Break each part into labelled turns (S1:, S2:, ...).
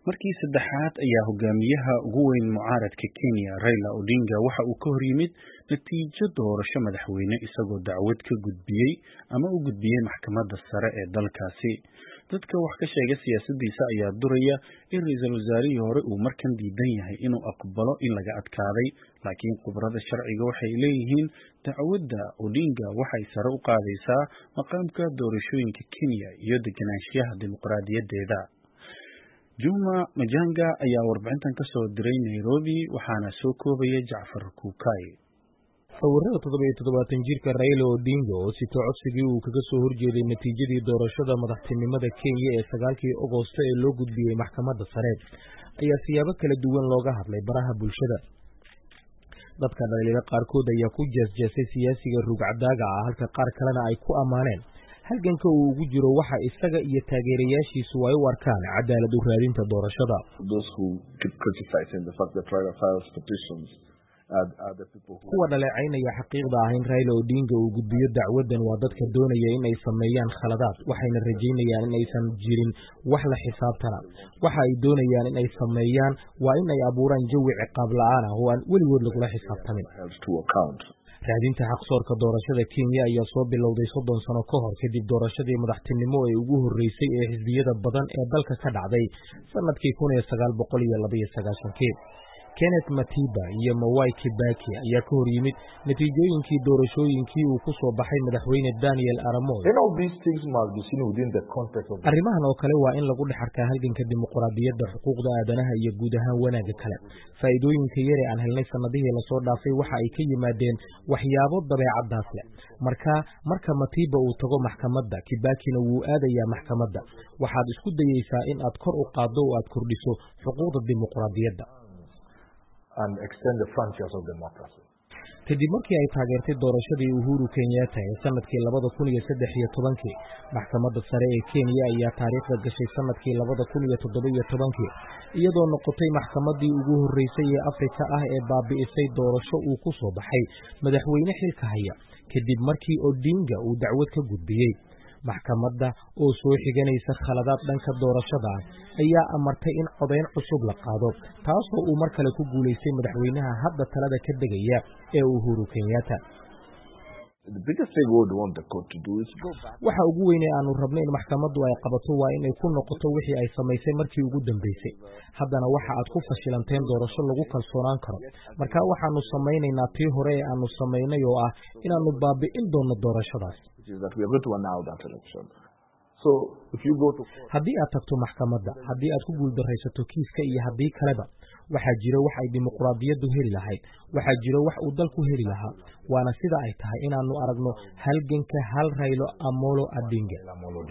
S1: Markii saddexaad ayaa hogaamiyaha ugu weyn mucaaradka Kenya Raila Odinga waxa uu ka hor yimid natiijo doorasho madaxweyne isagoo dacwad ka gudbiyay ama u gudbiyay maxkamadda sare ee dalkaasi. Dadka wax ka sheega siyaasaddiisa ayaa duraya in ra'iisul wasaarihii hore uu markan diidan yahay inuu aqbalo in laga adkaaday, laakiin khubarada sharciga waxay leeyihiin dacwadda Odinga waxay sare u qaadaysaa maqaamka doorashooyinka Kenya iyo deganaanshiyaha dimuqraadiyadeeda. Juma Majanga ayaa warbixintan ka soo diray Nairobi waxaana soo koobaya Jacfar Kuukay.
S2: Sawirada 77 jirka Raila Odinga oo sito codsigii uu kaga soo horjeeday natiijadii doorashada madaxtinimada Kenya ee 9kii Agoosto ee loo gudbiyay maxkamadda sare ayaa siyaabo kala duwan looga hadlay baraha bulshada. Dadka dhalinyarada qaarkood ayaa ku jeesjeesay siyaasiga rugcadaaga ah halka qaar kalena ay ku amaaneen halganka uu ugu jiro waxa isaga iyo taageerayaashiisu ay u arkaan cadaalad u raadinta doorashada. Kuwa dhaleecaynaya xaqiiqda ah in Raila Odinga uu gudbiyo dacwadan waa dadka doonaya in ay sameeyaan khaladaad, waxayna rajaynayaan in aysan jirin wax la xisaabtana. Waxa ay doonayaan in ay sameeyaan waa in ay abuuraan jawi ciqaab la'aan ah oo aan weligood lagula xisaabtamin. Raadinta xaqsoorka doorashada Kenya ayaa soo bilowday 30 sano ka hor kadib doorashadii madaxtinimo ee ugu horeysay ee xisbiyada badan ee dalka ka dhacday sanadkii 1992. Kenneth Matiba iyo Mwai Kibaki ayaa ka hor yimid natiijooyinkii doorashooyinkii uu ku soo baxay madaxweyne Daniel Arap Moi. Arrimahan oo kale waa in lagu dhex arkaa halganka dimuqraadiyadda, xuquuqda aadanaha iyo guud ahaan wanaagga kale. Faa'iidooyinka yar ee aan helnay sanadihii la soo dhaafay waxa ay ka yimaadeen waxyaabo dabeecadaas leh. Marka Matiba uu tago maxkamadda, Kibakina wuu aadayaa maxkamadda. Waxaad isku dayaysaa in aad kor u qaaddo oo aad kordhiso xuquuqda dimuqraadiyadda. Kadib markii ay taageertay doorashadii Uhuru Kenyatta ee sanadkii 2013, maxkamadda sare ee Kenya ayaa taariikhda gashay sanadkii 2017 iyadoo noqotay maxkamaddii ugu horeysay ee Afrika ah ee baabi'isay doorasho uu ku soo baxay madaxweyne xilka haya kadib markii Odinga uu dacwad ka gudbiyay. Maxkamadda oo soo xiganaysa khaladaad dhanka doorashada ayaa amartay in codeyn cusub la qaado, taasoo uu mar kale ku guuleystay madaxweynaha hadda talada ka degaya ee Uhuru Kenyatta. Waxa ugu weyn ee aanu rabno in maxkamaddu ay qabato waa in ay ku noqoto wixii ay samaysay markii ugu dambeysay. Haddana waxa aad ku fashilanteen doorasho lagu kalsoonaan karo. Marka waxaanu samaynaynaa tii hore ee aanu samaynay oo ah inaanu baabi'in doono doorashadaas. Haddii aad tagto maxkamadda, haddii aad ku guuldaraysato kiiska iyo haddii kaleba, waxaa jira wax ay dimuqraadiyaddu heli lahayd, waxaa jira wax uu dalku heli lahaa, waana sida ay tahay inaanu aragno halganka hal Raila Amolo Odinga.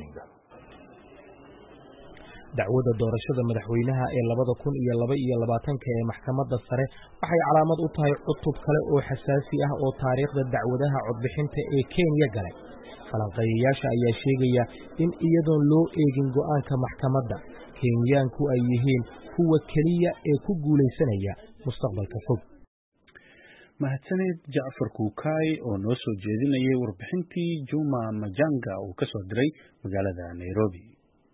S2: Dacwadda doorashada madaxweynaha ee 2022 ee maxkamadda sare waxay calaamad u tahay cutub kale oo xasaasi ah oo taariikhda dacwadaha codbixinta ee Kenya galay. Falanqeeyayaasha ayaa sheegaya in iyadoon loo eegin go'aanka maxkamadda, Kenyaanku ay yihiin kuwa kaliya ee ku guuleysanaya mustaqbalka fog.
S1: Mahadsanid Jacfar Kuukay oo noo soo jeedinayay warbixintii Juma Majanga oo ka soo diray magaalada Nairobi.